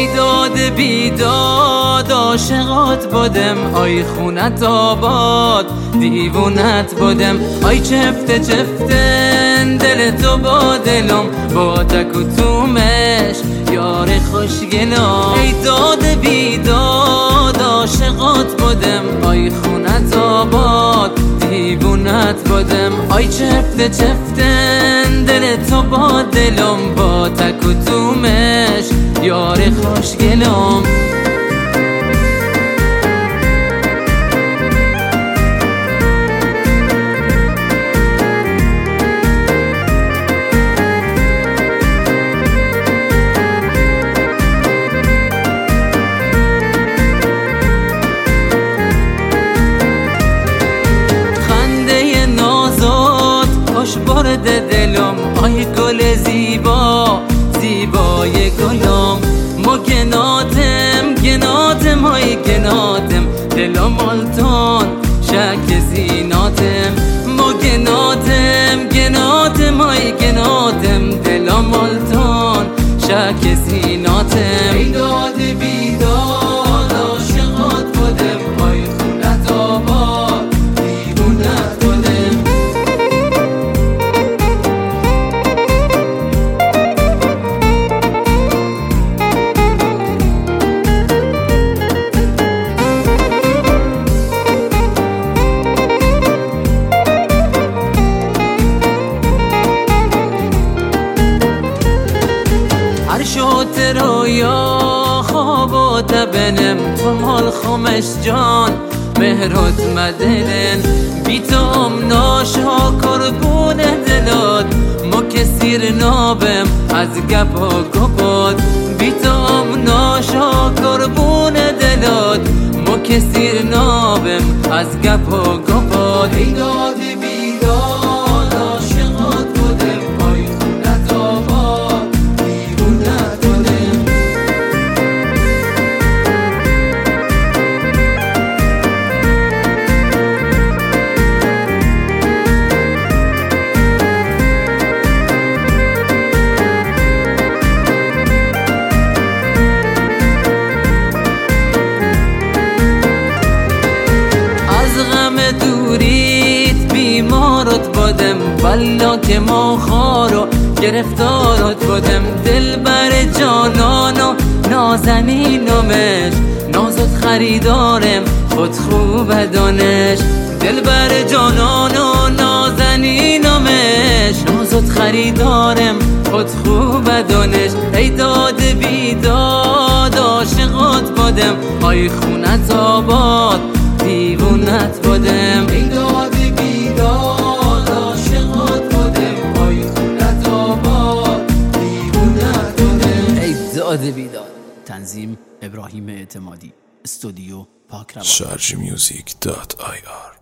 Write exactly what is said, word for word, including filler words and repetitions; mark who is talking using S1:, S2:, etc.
S1: داد بیداد عاشقات بودم، آی خونت آباد دیوونت بودم، آی چفته چفته دل تو با دلم، با تک و تومش یار خوشگلم. ای داد بیداد عاشقات بودم، آی خونت آباد دیوونت بودم، آی چفته چفته دل تو با دلم، با تک و تومش یار خوشگلم. خنده نازات خوش برد دلم، آی گل زیبا زیبای گلم، ما گناتم گناتم های گناتم، دلم مالتون شک زیناتم، ما گناتم گناتم های گناتم، دلم مالتون شک زیناتم. ای داد بیداد عاشقات بودم، آی خونت آباد دیوونت بودم. شوت رویا خوابات بنم، تو مال خمش جان مهرت مدنن، بی تو ام ناشا کربون دلات، ما کسیر نابم از گپ و گپات، بی تو ام ناشا کربون دلات، ما کسیر نابم از گپ و گپات. ای داد بیداد عاشقات بودم، آی خونت آباد دیوونت بودم. دوریت بیمارت بودم، والا که ما خارو گرفتارت بودم، دل بر جانان و نازنینمش، نازت خریدارم خود خوب دانش، دل بر جانان و نازنینمش، نازت خریدارم خود خوب دانش. ای داد بیداد عاشقات بودم، آی خونت آباد دیوونت بودم. ای داد بیداد عاشقات بودم، آی خونت آباد دیوونت بودم.
S2: ای داد بیداد. تنظیم ابراهیم اعتمادی، استودیو پاک روان.
S3: شارژ میوزیک دات آی آر